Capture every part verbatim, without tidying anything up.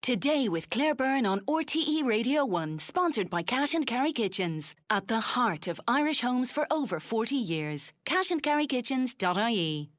Today with Claire Byrne on R T E Radio one, sponsored by Cash and Carry Kitchens. At the heart of Irish homes for over forty years. cash and carry kitchens dot I E.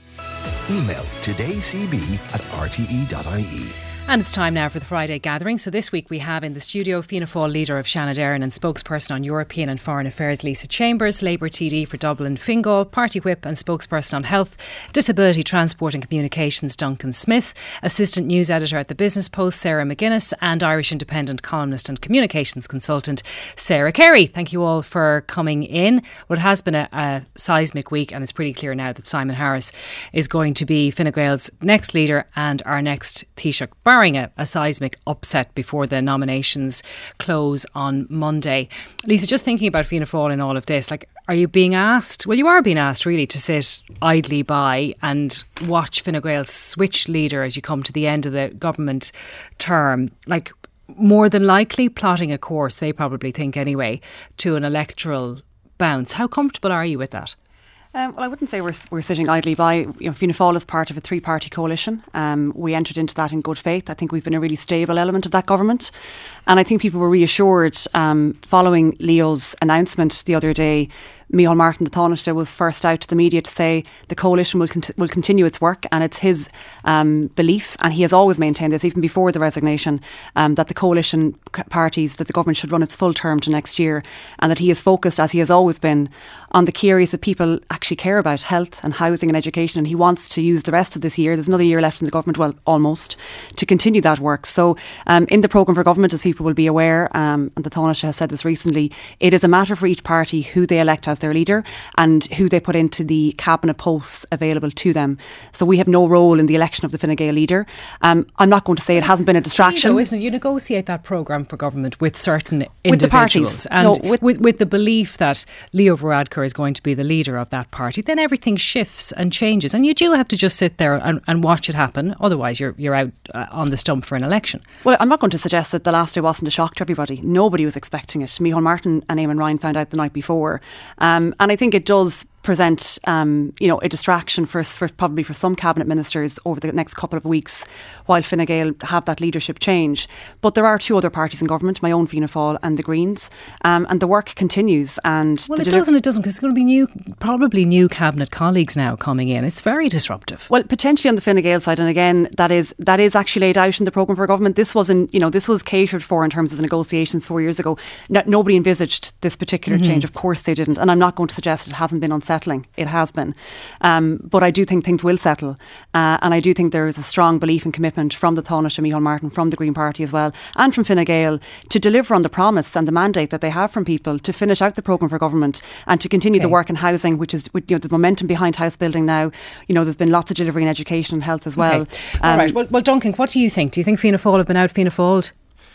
Email todaycb at r t e dot I E. And it's time now for the Friday gathering. So this week we have in the studio Fianna Fáil leader of Shannon Éireann and spokesperson on European and Foreign Affairs Lisa Chambers, Labour T D for Dublin Fingal, Party Whip and spokesperson on Health, Disability, Transport and Communications Duncan Smith, Assistant News Editor at the Business Post Sarah McGuinness, and Irish Independent columnist and communications consultant Sarah Carey. Thank you all for coming in. Well, it has been a, a seismic week, and it's pretty clear now that Simon Harris is going to be Fine Gael's next leader and our next Taoiseach, barring a, a seismic upset before the nominations close on Monday. Lisa, just thinking about Fianna Fáil in all of this, like, are you being asked, well, you are being asked really to sit idly by and watch Fine Gael switch leader as you come to the end of the government term, like more than likely plotting a course, they probably think anyway, to an electoral bounce. How comfortable are you with that? Um, well, I wouldn't say we're we're sitting idly by. You know, Fianna Fáil is part of a three-party coalition. Um, we entered into that in good faith. I think we've been a really stable element of that government, and I think people were reassured um, following Leo's announcement the other day. Micheál Martin, the Taoiseach, was first out to the media to say the coalition will cont- will continue its work, and it's his um, belief, and he has always maintained this, even before the resignation, um, that the coalition parties, that the government should run its full term to next year, and that he is focused, as he has always been, on the key areas that people actually care about, health and housing and education, and he wants to use the rest of this year, there's another year left in the government, well, almost, to continue that work. So um, in the programme for government, as people will be aware, um, and the Taoiseach has said this recently, it is a matter for each party who they elect as their leader and who they put into the cabinet posts available to them. So we have no role in the election of the Fine Gael leader. Um, I'm not going to say it hasn't been a distraction. Though, isn't it? You negotiate that programme for government with certain individuals. With the parties. And no, with, with, with the belief that Leo Varadkar is going to be the leader of that party, then everything shifts and changes. And you do have to just sit there and, and watch it happen. Otherwise, you're you're out uh, on the stump for an election. Well, I'm not going to suggest that the last day wasn't a shock to everybody. Nobody was expecting it. Micheál Martin and Eamon Ryan found out the night before. Um, and I think it does present, um, you know, a distraction for, for probably for some cabinet ministers over the next couple of weeks while Fine Gael have that leadership change. But there are two other parties in government, my own Fianna Fáil and the Greens, um, and the work continues. And well, it doesn't, it doesn't, because it's going to be new, probably new cabinet colleagues now coming in. It's very disruptive. Well, potentially on the Fine Gael side, and again, that is that is actually laid out in the programme for government. This wasn't, you know, this was catered for in terms of the negotiations four years ago. No, nobody envisaged this particular mm-hmm. change. Of course, they didn't, and I'm not going to suggest it hasn't been unsettling. It has been. Um, but I do think things will settle. Uh, and I do think there is a strong belief and commitment from the Taoiseach and Micheál Martin, from the Green Party as well, and from Fine Gael to deliver on the promise and the mandate that they have from people to finish out the programme for government and to continue okay. the work in housing, which is, you know, the momentum behind house building now. You know, there's been lots of delivery in education and health as well. Okay. Um, All right. Well, well, Duncan, what do you think? Do you think Fianna Fáil have been out Fianna Fáil'd?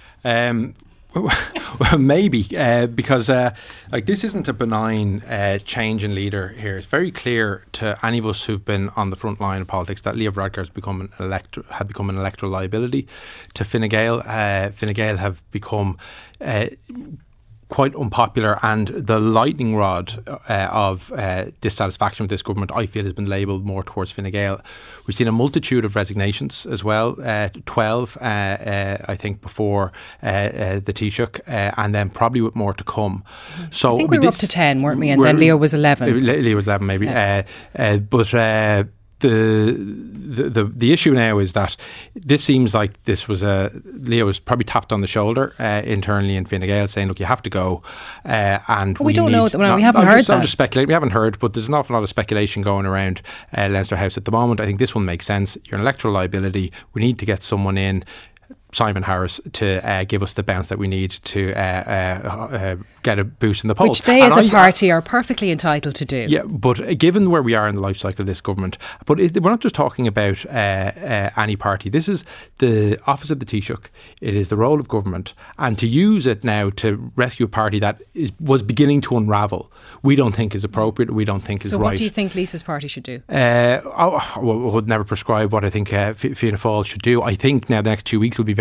Um Well, maybe uh, because uh, like this isn't a benign uh, change in leader here. It's very clear to any of us who've been on the front line of politics that Leo Varadkar has become an elect- had become an electoral liability to Fine Gael. Uh, Fine Gael have become Uh, quite unpopular, and the lightning rod uh, of uh, dissatisfaction with this government, I feel, has been labelled more towards Fine Gael. We've seen a multitude of resignations as well, uh, twelve, uh, uh, I think, before uh, uh, the Taoiseach, uh, and then probably with more to come. So I think we were up to ten, weren't we? And then Leo was eleven. Leo was eleven, maybe. Yeah. Uh, uh, but uh, The, the the the issue now is that this seems like this was a Leo was probably tapped on the shoulder uh, internally in Fine Gael, saying, "Look, you have to go." Uh, and well, we, we don't need, know. That, well, not, we haven't I'm heard just, that. I'm just speculating. We haven't heard, but there's an awful lot of speculation going around uh, Leinster House at the moment. I think this one makes sense. You're an electoral liability. We need to get someone in, Simon Harris, to uh, give us the bounce that we need to uh, uh, uh, get a boost in the polls. Which they and as a I, party are perfectly entitled to do. Yeah, but uh, given where we are in the life cycle of this government, but it, we're not just talking about uh, uh, any party. This is the office of the Taoiseach. It is the role of government. And to use it now to rescue a party that is, was beginning to unravel, we don't think is appropriate. We don't think is so right. So what do you think Lisa's party should do? Uh, I, I would never prescribe what I think uh, Fianna Fáil should do. I think now the next two weeks will be very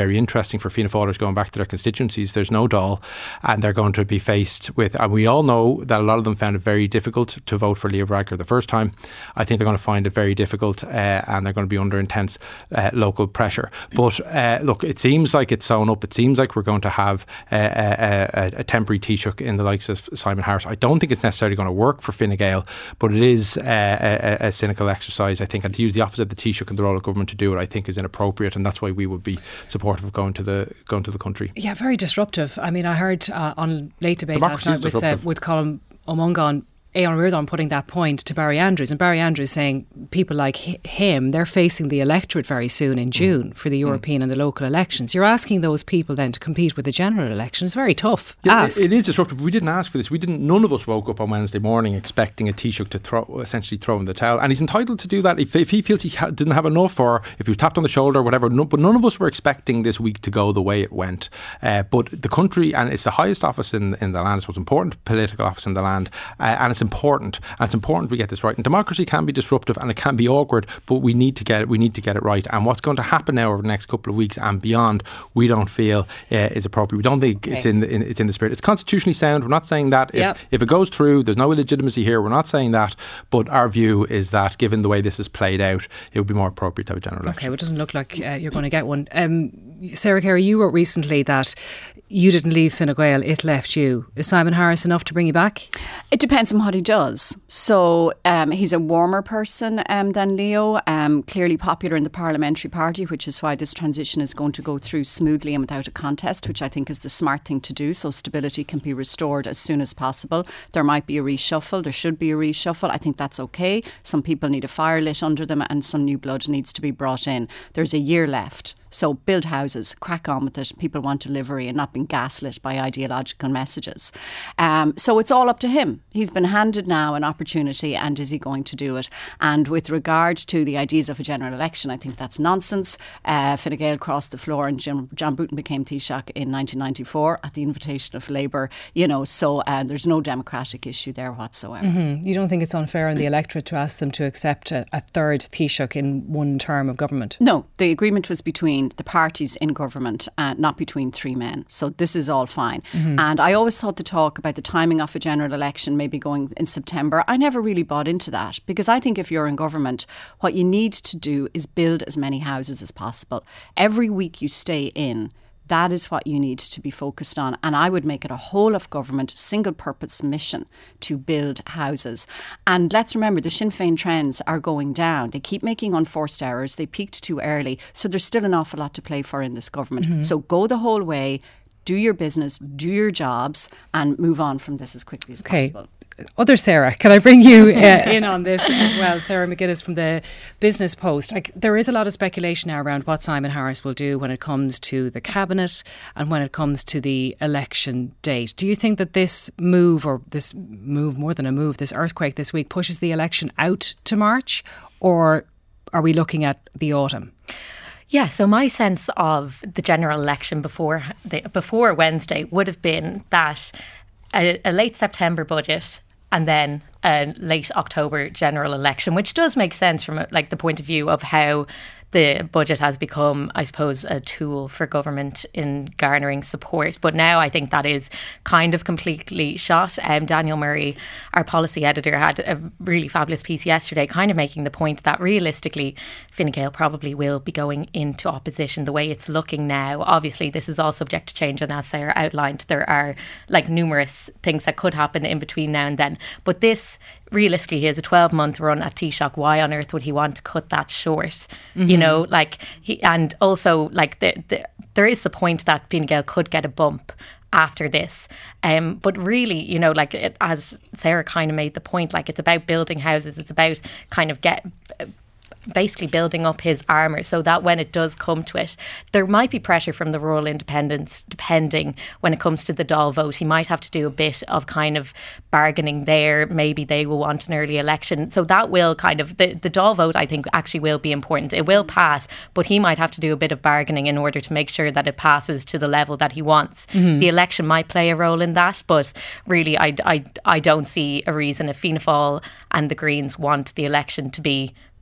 very interesting for Fianna Fáilers going back to their constituencies. There's no Dáil, and they're going to be faced with, and we all know that a lot of them found it very difficult to vote for Leo Varadkar the first time. I think they're going to find it very difficult, uh, and they're going to be under intense uh, local pressure. But uh, look, it seems like it's sewn up. It seems like we're going to have uh, a, a, a temporary Taoiseach in the likes of Simon Harris. I don't think it's necessarily going to work for Fine Gael, but it is uh, a, a cynical exercise, I think, and to use the office of the Taoiseach in the role of government to do it, I think, is inappropriate, and that's why we would be supportive of going to the going to the country. Yeah, very disruptive. I mean, I heard uh, on Late Debate Democracy last night with, uh, with Colm O'Mungan, Aon Reardon putting that point to Barry Andrews, and Barry Andrews saying people like him, they're facing the electorate very soon in June mm. for the European mm. and the local elections. You're asking those people then to compete with the general election. It's very tough. Yeah, ask. It, it is disruptive. We didn't ask for this. We didn't. None of us woke up on Wednesday morning expecting a Taoiseach to throw, essentially throw in the towel, and he's entitled to do that if, if he feels he ha- didn't have enough, or if he was tapped on the shoulder or whatever. No, but none of us were expecting this week to go the way it went. Uh, but the country, and it's the highest office in, in the land, it's the most important political office in the land, uh, and it's important. And it's important we get this right. And democracy can be disruptive and it can be awkward, but we need to get it. We need to get it right. And what's going to happen now over the next couple of weeks and beyond, we don't feel uh, is appropriate. We don't think okay. it's in, the, in it's in the spirit. It's constitutionally sound. We're not saying that. If, yep. if it goes through, there's no illegitimacy here. We're not saying that. But our view is that, given the way this is played out, it would be more appropriate to have a general election. Okay, well, it doesn't look like uh, you're going to get one. Um, Sarah Carey, you wrote recently that you didn't leave Fine Gael, it left you. Is Simon Harris enough to bring you back? It depends on what he does. So um, he's a warmer person um, than Leo, um, clearly popular in the parliamentary party, which is why this transition is going to go through smoothly and without a contest, which I think is the smart thing to do, so stability can be restored as soon as possible. There might be a reshuffle, there should be a reshuffle. I think that's okay. Some people need a fire lit under them and some new blood needs to be brought in. There's a year left. So build houses, crack on with it. People want delivery and not being gaslit by ideological messages. Um, so it's all up to him. He's been handed now an opportunity, and is he going to do it? And with regard to the ideas of a general election, I think that's nonsense. Uh, Fine Gael crossed the floor and Jim, John Bruton became Taoiseach in nineteen ninety-four at the invitation of Labour. You know, so uh, there's no democratic issue there whatsoever. Mm-hmm. You don't think it's unfair on the electorate to ask them to accept a, a third Taoiseach in one term of government? No, the agreement was between the parties in government, uh, not between three men. So this is all fine. Mm-hmm. And I always thought the talk about the timing of a general election maybe going in September, I never really bought into that, because I think if you're in government, what you need to do is build as many houses as possible. Every week you stay in, that is what you need to be focused on. And I would make it a whole of government, single purpose mission to build houses. And let's remember, the Sinn Féin trends are going down. They keep making unforced errors. They peaked too early. So there's still an awful lot to play for in this government. Mm-hmm. So go the whole way, do your business, do your jobs, and move on from this as quickly as okay. possible. Other Sarah, can I bring you uh, in on this as well? Sarah McGuinness from the Business Post. Like, there is a lot of speculation now around what Simon Harris will do when it comes to the cabinet and when it comes to the election date. Do you think that this move, or this move more than a move, this earthquake this week, pushes the election out to March, or are we looking at the autumn? Yeah, so my sense of the general election before the, before Wednesday would have been that a, a late September budget and then a late October general election, which does make sense from like the point of view of how the budget has become, I suppose, a tool for government in garnering support. But now I think that is kind of completely shot. Um, Daniel Murray, our policy editor, had a really fabulous piece yesterday kind of making the point that realistically Fine Gael probably will be going into opposition the way it's looking now. Obviously, this is all subject to change, and as Sarah outlined, there are like numerous things that could happen in between now and then. But this, realistically, he has a twelve month run at Taoiseach. Why on earth would he want to cut that short? Mm-hmm. You know, like, he, and also, like, the, the, there is the point that Fine Gael could get a bump after this. Um, but really, you know, like, it, as Sarah kind of made the point, like, it's about building houses. It's about kind of get... Uh, basically building up his armour so that when it does come to it, there might be pressure from the rural independents, depending when it comes to the Dáil vote. He might have to do a bit of kind of bargaining there. Maybe they will want an early election. So that will kind of, the, the Dáil vote, I think, actually will be important. It will pass, but he might have to do a bit of bargaining in order to make sure that it passes to the level that he wants. Mm-hmm. The election might play a role in that, but really I, I, I don't see a reason if Fianna Fáil and the Greens want the election to be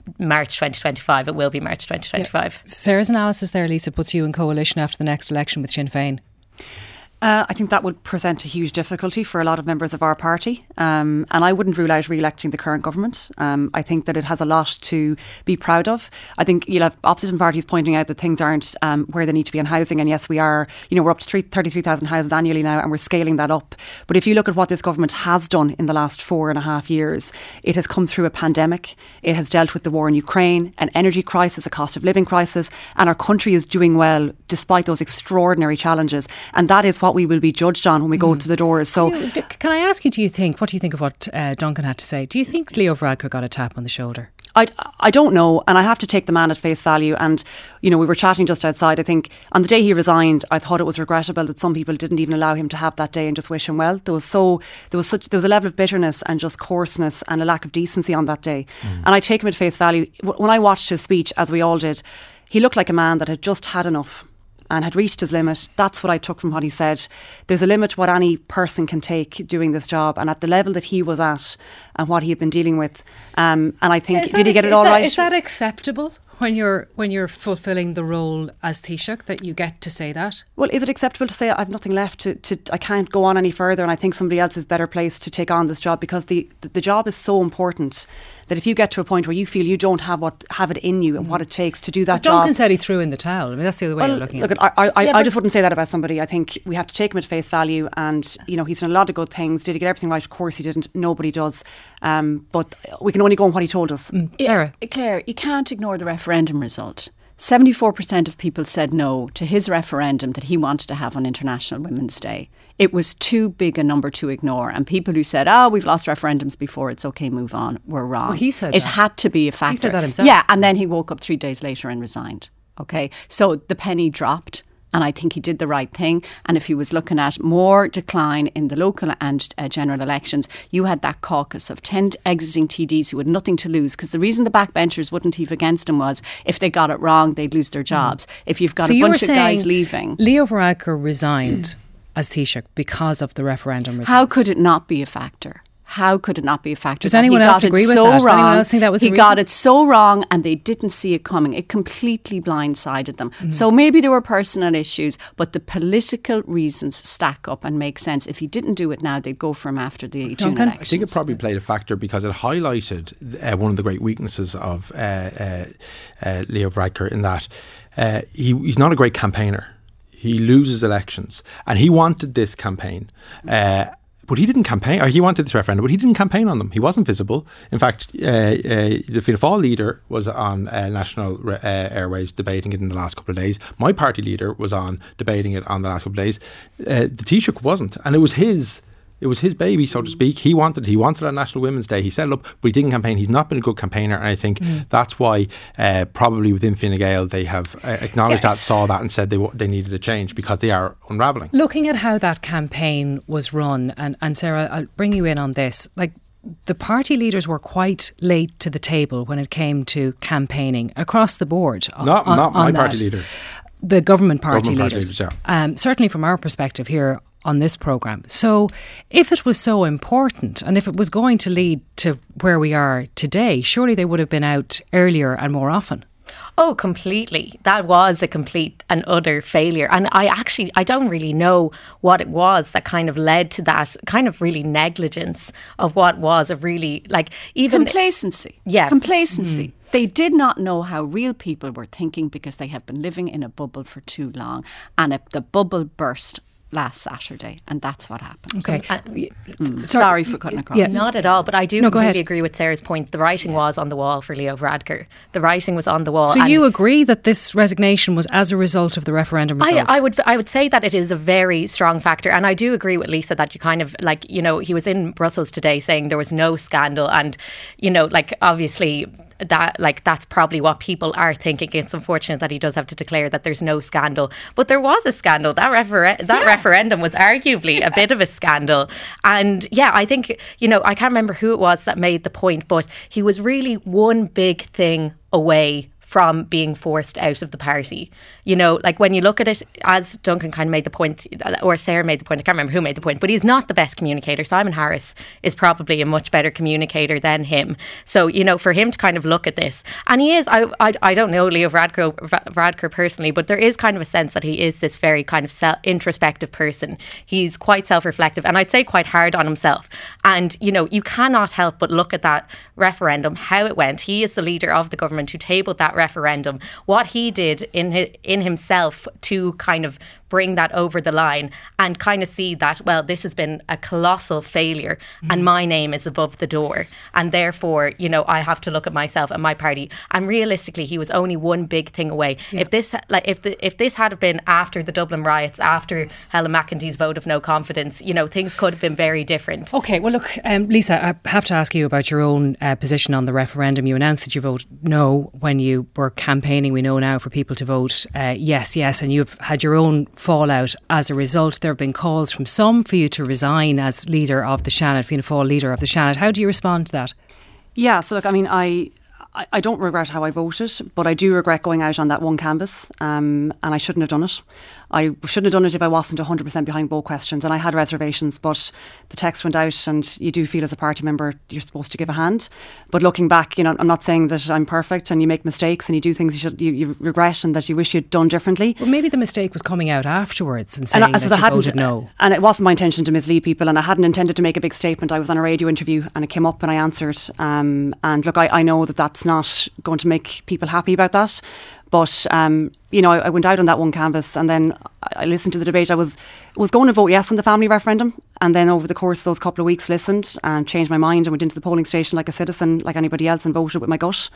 March twenty twenty-five. It will be March twenty twenty-five. Yeah. Sarah's analysis there, Lisa, puts you in coalition after the next election with Sinn Féin. Uh, I think that would present a huge difficulty for a lot of members of our party. Um, and I wouldn't rule out re-electing the current government. Um, I think that it has a lot to be proud of. I think you'll have opposition parties pointing out that things aren't um, where they need to be in housing. And yes, we are, you know, we're up to thirty-three thousand houses annually now, and we're scaling that up. But if you look at what this government has done in the last four and a half years, it has come through a pandemic. It has dealt with the war in Ukraine, an energy crisis, a cost of living crisis. And our country is doing well despite those extraordinary challenges. And that is what we will be judged on when we go mm. to the doors. So, you, can I ask you, do you think, what do you think of what uh, Duncan had to say? Do you think Leo Varadkar got a tap on the shoulder? I, I don't know, and I have to take the man at face value. And, you know, we were chatting just outside. I think on the day he resigned, I thought it was regrettable that some people didn't even allow him to have that day and just wish him well. There was so there was such there was a level of bitterness and just coarseness and a lack of decency on that day. Mm. And I take him at face value. When I watched his speech, as we all did, he looked like a man that had just had enough and had reached his limit. That's what I took from what he said. There's a limit to what any person can take doing this job, and at the level that he was at and what he had been dealing with, um, and I think, did he get it all that, right? Is that acceptable when you're when you're fulfilling the role as Taoiseach, that you get to say that? Well, is it acceptable to say I've nothing left to, to I can't go on any further, and I think somebody else is better placed to take on this job, because the, the, the job is so important that if you get to a point where you feel you don't have what have it in you and mm. what it takes to do that but Duncan job. Duncan said he threw in the towel. I mean, that's the other way well, of looking look, at it. I, I, yeah, I just wouldn't say that about somebody. I think we have to take him at face value, and you know, he's done a lot of good things. Did he get everything right? Of course he didn't. Nobody does. Um, but we can only go on what he told us. Mm. Sarah? Yeah, Claire, you can't ignore the referendum result. seventy-four percent of people said no to his referendum that he wanted to have on International Women's Day. It was too big a number to ignore. And people who said, oh, we've lost referendums before, it's okay, move on, were wrong. Well, he said It that. had to be a factor. He said that himself. Yeah, and then he woke up three days later and resigned. Okay, so the penny dropped. And I think he did the right thing. And if he was looking at more decline in the local and uh, general elections, you had that caucus of ten exiting T Ds who had nothing to lose. Because the reason the backbenchers wouldn't heave against him was if they got it wrong, they'd lose their jobs. Mm. If you've got so a bunch of guys leaving. Leo Varadkar resigned as Taoiseach because of the referendum results. How could it not be a factor? How could it not be a factor? Does anyone else agree with so that? Does wrong. anyone else think that was He a reason? got it so wrong and they didn't see it coming. It completely blindsided them. Mm. So maybe there were personal issues, but the political reasons stack up and make sense. If he didn't do it now, they'd go for him after the June elections. I think it probably played a factor because it highlighted uh, one of the great weaknesses of uh, uh, uh, Leo Varadkar, in that uh, he, he's not a great campaigner. He loses elections, and he wanted this campaign. Uh, But he didn't campaign, or he wanted this referendum, but he didn't campaign on them. He wasn't visible. In fact, uh, uh, the Fianna Fáil leader was on uh, national uh, airwaves debating it in the last couple of days. My party leader was on debating it on the last couple of days. Uh, the Taoiseach wasn't, and it was his. It was his baby, so to speak. He wanted he wanted on National Women's Day. He set it up, but he didn't campaign. He's not been a good campaigner, and I think mm. that's why uh, probably within Fine Gael they have uh, acknowledged yes. that, saw that, and said they w- they needed a change because they are unravelling. Looking at how that campaign was run, and, and Sarah, I'll bring you in on this. Like, the party leaders were quite late to the table when it came to campaigning across the board. Not on, not my on party that. leader. The government party government leaders. Party leaders yeah. um, certainly from our perspective here on this programme. So if it was so important, and if it was going to lead to where we are today, surely they would have been out earlier and more often. Oh, completely. That was a complete and utter failure. And I actually, I don't really know what it was that kind of led to that kind of really negligence of what was a really, like, even... Complacency. Yeah. Complacency. Mm. They did not know how real people were thinking because they have been living in a bubble for too long. And it, the bubble burst last Saturday, and that's what happened. Okay. Uh, mm, sorry for cutting across. Yeah. Not at all, but I do no, completely agree with Sarah's point. The writing was on the wall for Leo Varadkar. The writing was on the wall. So you agree that this resignation was as a result of the referendum results? I, I would I would say that it is a very strong factor, and I do agree with Lisa that you kind of, like, you know, he was in Brussels today saying there was no scandal, and, you know, like, obviously that, like, that's probably what people are thinking. It's unfortunate that he does have to declare that there's no scandal, but there was a scandal. That referen- that yeah. referendum was arguably yeah. a bit of a scandal. And yeah, I think, you know, I can't remember who it was that made the point, but he was really one big thing away from being forced out of the party. You know, like when you look at it, as Duncan kind of made the point, or Sarah made the point, I can't remember who made the point, but he's not the best communicator. Simon Harris is probably a much better communicator than him. So, you know, for him to kind of look at this, and he is, I I, I don't know Leo Varadkar, Varadkar personally, but there is kind of a sense that he is this very kind of self, introspective person. He's quite self-reflective, and I'd say quite hard on himself. And, you know, you cannot help but look at that referendum, how it went. He is the leader of the government who tabled that referendum. What he did in his, in himself to kind of bring that over the line and kind of see that, well, this has been a colossal failure mm. and my name is above the door. And therefore, you know, I have to look at myself and my party. And realistically, he was only one big thing away. Yeah. If this like if the, if this had been after the Dublin riots, after Helen McEntee's vote of no confidence, you know, things could have been very different. OK, well, look, um, Lisa, I have to ask you about your own uh, position on the referendum. You announced that you voted no when you were campaigning, we know now, for people to vote uh, yes, yes, and you've had your own fallout as a result. There have been calls from some for you to resign as leader of the Seanad, Fianna Fáil leader of the Seanad. How do you respond to that? Yeah, so look, I mean, I I, I don't regret how I voted, but I do regret going out on that one canvas, um, and I shouldn't have done it. I shouldn't have done it if I wasn't one hundred percent behind both questions, and I had reservations, but the text went out and you do feel as a party member you're supposed to give a hand. But looking back, you know, I'm not saying that I'm perfect and you make mistakes and you do things you should you, you regret and that you wish you'd done differently. Well, maybe the mistake was coming out afterwards and saying and I, so that you voted no. And it wasn't my intention to mislead people, and I hadn't intended to make a big statement. I was on a radio interview and it came up and I answered. Um, and look, I, I know that that's not going to make people happy about that. But, um, you know, I, I went out on that one canvas and then I listened to the debate. I was was going to vote yes on the family referendum, and then over the course of those couple of weeks listened and changed my mind and went into the polling station like a citizen, like anybody else, and voted with my gut.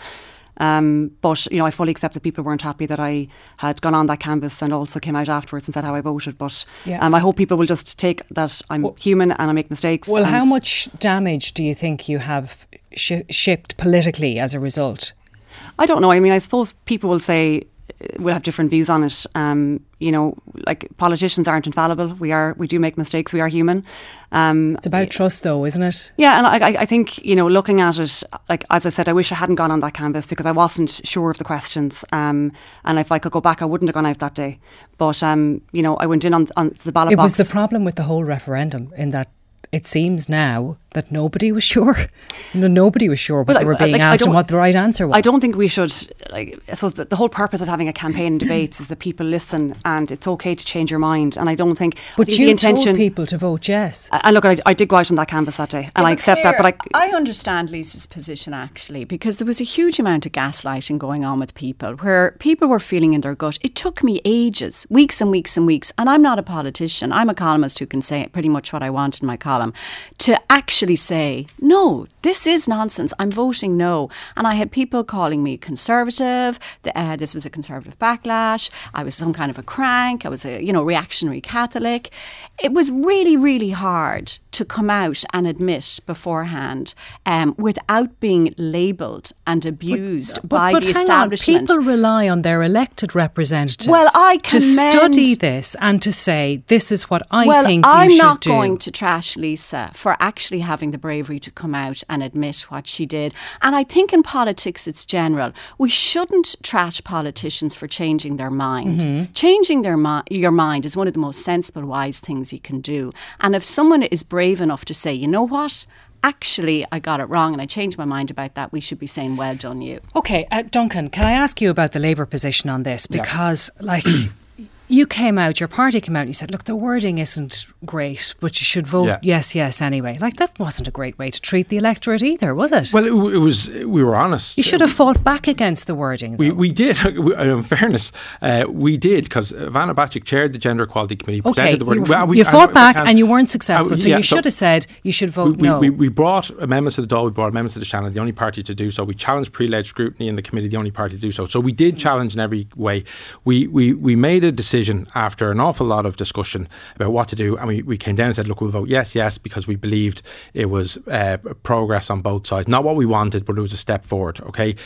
Um, but, you know, I fully accept that people weren't happy that I had gone on that canvas and also came out afterwards and said how I voted. But yeah. um, I hope people will just take that I'm well, human and I make mistakes. Well, how much damage do you think you have sh- shipped politically as a result? I don't know. I mean, I suppose people will say we'll have different views on it. Um, you know, like politicians aren't infallible. We are. We do make mistakes. We are human. Um, it's about trust, though, isn't it? Yeah, and I, I think, you know, looking at it, like as I said, I wish I hadn't gone on that canvas because I wasn't sure of the questions. Um, and if I could go back, I wouldn't have gone out that day. But um, you know, I went in on, on the ballot it box. It was the problem with the whole referendum in that it seems now that nobody was sure. No, nobody was sure what well, they were being like, asked and what the right answer was. I don't think we should, like, I suppose the, the whole purpose of having a campaign and debates is that people listen and it's okay to change your mind. And I don't think, but I think you the intention, told people to vote yes. And look, I, I did go out on that canvas that day and yeah, I accept Claire, that. But I, I understand Lisa's position actually, because there was a huge amount of gaslighting going on with people where people were feeling in their gut. It took me ages, weeks and weeks and weeks. And I'm not a politician. I'm a columnist who can say pretty much what I want in my column, to actually say, no, this is nonsense. I'm voting no. And I had people calling me conservative. The, uh, this was a conservative backlash. I was some kind of a crank. I was a, you know, reactionary Catholic. It was really, really hard to come out and admit beforehand um, without being labelled and abused but, by but, but the hang establishment. On. People rely on their elected representatives well, I to study this and to say, this is what I well, think I'm you should do. Well, I'm not going to trash Lisa for actually having the bravery to come out and admit what she did. And I think in politics it's general. We shouldn't trash politicians for changing their mind. Mm-hmm. Changing their mi- your mind is one of the most sensible, wise things you can do. And if someone is brave enough to say, you know what, actually I got it wrong and I changed my mind about that, we should be saying, well done you. OK, uh, Duncan, can I ask you about the Labour position on this? Because yeah. like you came out, your party came out and you said, look, the wording isn't great, but you should vote yeah. yes, yes anyway. Like, that wasn't a great way to treat the electorate either, was it? Well, it, it was, we were honest. You should have fought back against the wording, though. We, we did, in fairness, uh, we did, because Vanna Bacik chaired the Gender Equality Committee, okay, presented the wording. You, well, we, you fought I, back I and you weren't successful, uh, so yeah, you should so have said you should vote we, no. We, we, we brought amendments to the Dáil, we brought amendments to the Seanad, the only party to do so. We challenged pre-led scrutiny in the committee, the only party to do so. So we did challenge in every way. We, we, we made a decision after an awful lot of discussion about what to do, and we, we came down and said, look, we'll vote yes, yes, because we believed it was uh, progress on both sides. Not what we wanted, but it was a step forward, okay?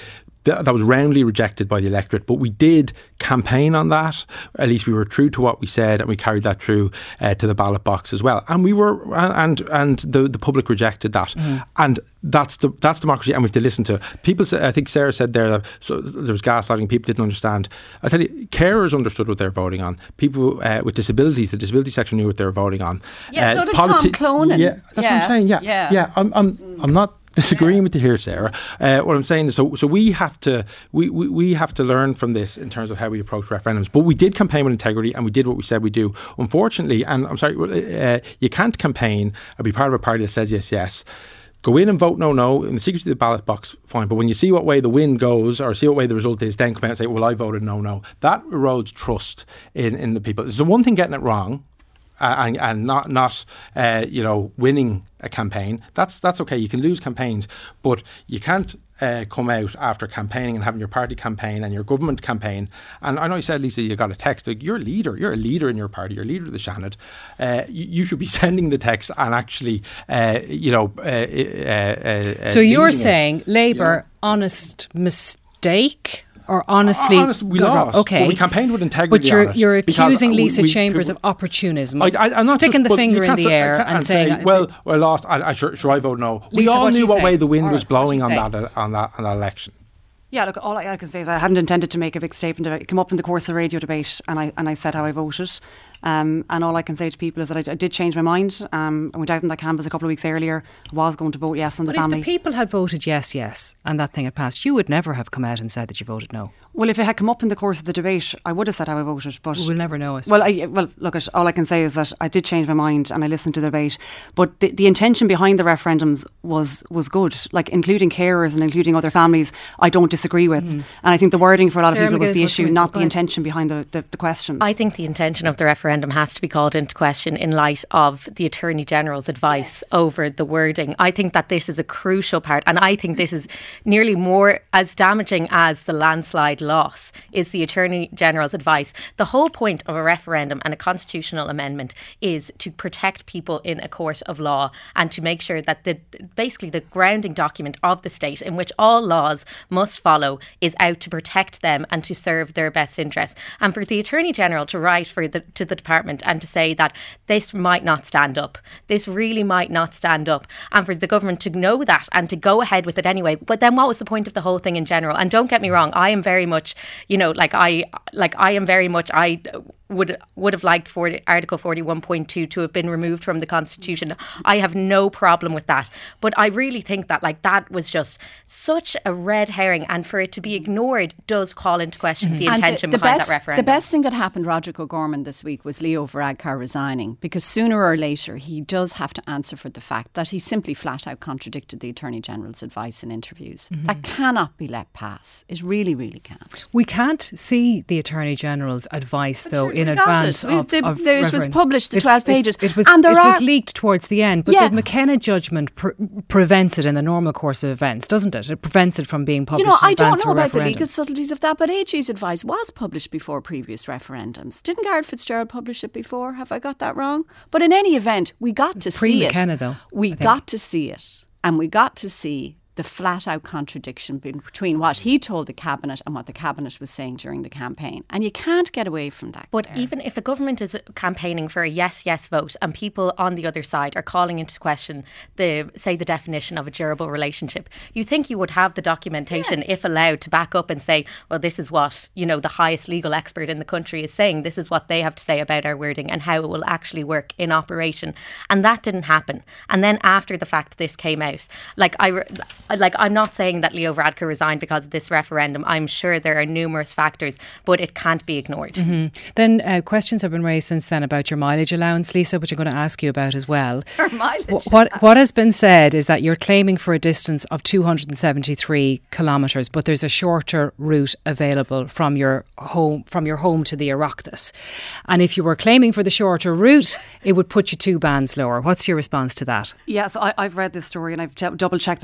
th- that was roundly rejected by the electorate. But we did campaign on that. At least we were true to what we said, and we carried that through uh, to the ballot box as well. And we were, and and the the public rejected that. Mm. And that's the that's democracy, and we have to listen to people. Say, I think Sarah said there that so there was gaslighting. People didn't understand. I tell you, carers understood what they're voting on. People uh, with disabilities, the disability section knew what they were voting on. Yeah, uh, so did politi- Tom Clonan. Yeah, that's yeah. what I'm saying. Yeah, yeah. yeah I'm, I'm, I'm not disagreeing yeah. with you here, Sarah. Uh, what I'm saying is, so so we have to we, we we have to learn from this in terms of how we approach referendums. But we did campaign with integrity, and we did what we said we do. Unfortunately, and I'm sorry, uh, you can't campaign or be part of a party that says yes, yes. Go in and vote no, no, in the secrecy of the ballot box, fine. But when you see what way the wind goes or see what way the result is, then come out and say, well, I voted no, no. That erodes trust in, in the people. It's the one thing getting it wrong uh, and, and not, not uh, you know, winning a campaign. That's that's okay. You can lose campaigns, but you can't uh, come out after campaigning and having your party campaign and your government campaign. And I know you said, Lisa, you got a text. Like, you're a leader. You're a leader in your party. You're a leader of the Seanad. Uh, you, you should be sending the text and actually, uh, you know. Uh, uh, uh, so you're saying it, Labour, you know, honest mistake? Or honestly, uh, honest, we lost. Okay, well, we campaighed with integrity. But you're, on it you're accusing we, Lisa we, Chambers we, of opportunism, I, I, I'm not sticking just, the finger in the say, air and, and saying, say, "Well, I lost. I, I sure, sure I vote no." Lisa, we all knew what say? way the wind all was right, blowing on say? that on that on that election. Yeah, look, all I, I can say is I hadn't intended to make a big statement. It came up in the course of the radio debate, and I and I said how I voted. Um, and all I can say to people is that I, I did change my mind. Um, I went out on that canvas a couple of weeks earlier. I was going to vote yes on the but family. If the people had voted yes, yes, and that thing had passed, you would never have come out and said that you voted no. Well, if it had come up in the course of the debate, I would have said how I voted. But we'll never know. Well, I, well, look, at all I can say is that I did change my mind and I listened to the debate. But the, the intention behind the referendums was was good, like including carers and including other families. I don't disagree with, mm. and I think the wording for a lot Sarah of people McGuinness was the issue, not the point. intention behind the, the, the questions. I think the intention of the referendum has to be called into question in light of the Attorney General's advice yes. over the wording. I think that this is a crucial part, and I think this is nearly more as damaging as the landslide loss is the Attorney General's advice. The whole point of a referendum and a constitutional amendment is to protect people in a court of law and to make sure that the basically the grounding document of the state in which all laws must follow is out to protect them and to serve their best interests. And for the Attorney General to write for the, to the department and to say that this might not stand up, this really might not stand up, and for the government to know that and to go ahead with it anyway. But then what was the point of the whole thing in general? And don't get me wrong, I am very much, you know, like I like I am very much I would would have liked for Article forty-one point two to have been removed from the Constitution. I have no problem with that. But I really think that like that was just such a red herring, and for it to be ignored does call into question mm-hmm. the intention the, the behind best, that referendum. The best thing that happened Roderick O'Gorman this week was Leo Varadkar resigning, because sooner or later he does have to answer for the fact that he simply flat out contradicted the Attorney General's advice in interviews. Mm-hmm. That cannot be let pass. It really, really can't. We can't see the Attorney General's advice, but though, in advance of, the, of the, It was published, the twelve it, pages. It, it, was, and there it are, was leaked towards the end, but yeah. the McKenna judgment pre- prevents it in the normal course of events, doesn't it? It prevents it from being published. You know, in I don't know about referendum. the legal subtleties of that, but A G's advice was published before previous referendums. Didn't Garrett Fitzgerald publish it before? Have I got that wrong? But in any event, we got to see it. Pre-McKenna, though. We got to see it. And we got to see the flat-out contradiction between what he told the Cabinet and what the Cabinet was saying during the campaign. And you can't get away from that. But Claire. Even if a government is campaigning for a yes, yes vote and people on the other side are calling into question, the say, the definition of a durable relationship, you think you would have the documentation, yeah. if allowed, to back up and say, well, this is what, you know, the highest legal expert in the country is saying. This is what they have to say about our wording and how it will actually work in operation. And that didn't happen. And then after the fact this came out, like I... Re- Like, I'm not saying that Leo Varadkar resigned because of this referendum. I'm sure there are numerous factors, but it can't be ignored. Mm-hmm. Then uh, questions have been raised since then about your mileage allowance, Lisa, which I'm going to ask you about as well. Your mileage w- what, what has been said is that you're claiming for a distance of two hundred seventy-three kilometres, but there's a shorter route available from your home from your home to the Oireachtas. And if you were claiming for the shorter route, it would put you two bands lower. What's your response to that? Yes, I, I've read this story and I've ch- double checked this with the Oireachtas.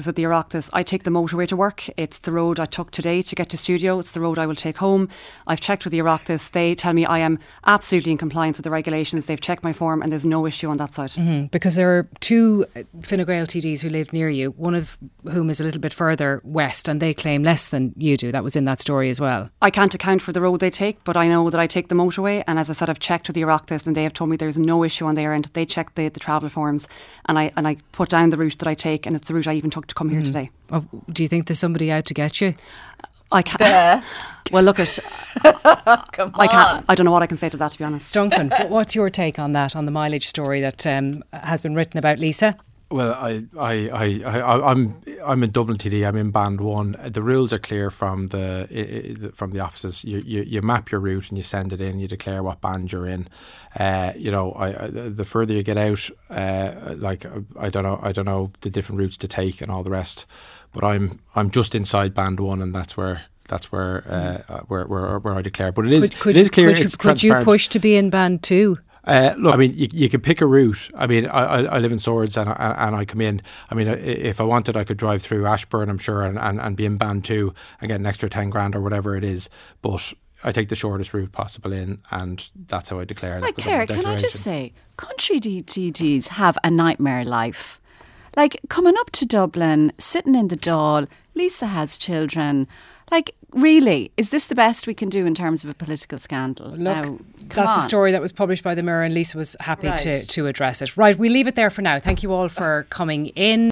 Oireachtas, I take the motorway to work. It's the road I took today to get to studio. It's the road I will take home. I've checked with the Oireachtas. They tell me I am absolutely in compliance with the regulations. They've checked my form and there's no issue on that side. Mm-hmm. Because there are two Fine Gael T Ds who live near you, one of whom is a little bit further west, and they claim less than you do. That was in that story as well. I can't account for the road they take, but I know that I take the motorway, and as I said, I've checked with the Oireachtas and they have told me there's no issue on their end. They checked the, the travel forms, and I and I put down the route that I take, and it's the route I even took to come here mm. today. Oh, do you think there's somebody out to get you? I can't. Well, look at. Come I can't. on. I don't know what I can say to that, to be honest. Duncan, what's your take on that, on the mileage story that um, has been written about Lisa? Well, I, I, I, I, I'm, I'm in Dublin T D. I'm in Band One. The rules are clear from the from the offices. You, you, you map your route and you send it in. You declare what band you're in. Uh, you know, I, I, the further you get out, uh, like I don't know, I don't know the different routes to take and all the rest. But I'm, I'm just inside Band One, and that's where. That's where, uh, where, where, where I declare. But it is, could, could, it is clear. Could, it's could you push to be in Band Two? Uh, look, I mean, you, you could pick a route. I mean, I, I, I live in Swords and I, and I come in. I mean, if I wanted, I could drive through Ashburn, I'm sure, and, and, and be in Band Two and get an extra ten grand or whatever it is. But I take the shortest route possible in, and that's how I declare. Like, Claire, can I just say, country D T Ds have a nightmare life. Like, coming up to Dublin, sitting in the Dáil, Lisa has children. Like, really, is this the best we can do in terms of a political scandal? Look, now, that's on. the story that was published by the Mirror, and Lisa was happy right. to, to address it. Right, we leave it there for now. Thank you all for coming in.